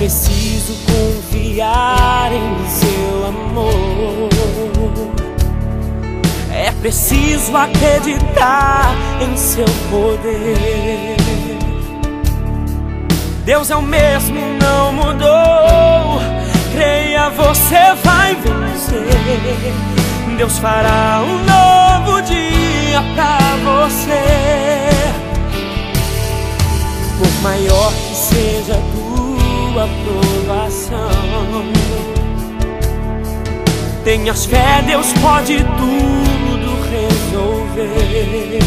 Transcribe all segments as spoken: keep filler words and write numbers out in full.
preciso confiar em seu amor. É preciso acreditar em seu poder. Deus é o mesmo e não mudou. Creia, você vai vencer. Deus fará um novo dia pra você. Por maior que seja a tua provação, tenhas fé, Deus pode tudo resolver.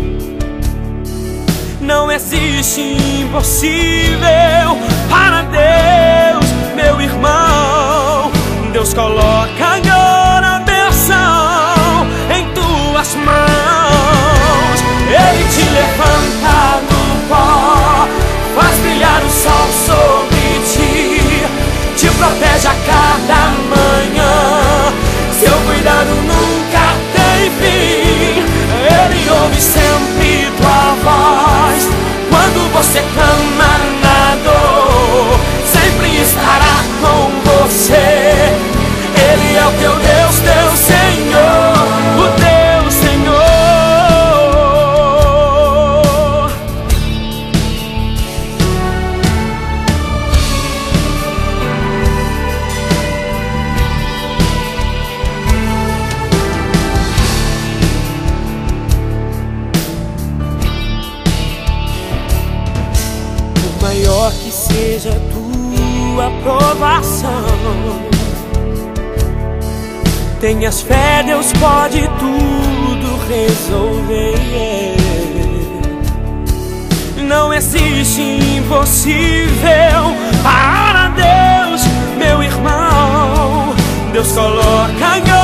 Não existe impossível para Deus, meu irmão. Deus coloca agora a bênção em tuas mãos. Ele te levanta do pó, faz brilhar o sol sobre ti, te protege a cada manhã, seu cuidado nunca tem fim. Ele ouve sempre tua voz, quando você clama na dor, sempre estará com você. Ele é o teu Deus, teu Senhor, o teu Senhor. Por maior que seja a tua provação, tenhas fé, Deus pode tudo resolver. Não existe impossível para Deus, meu irmão. Deus coloca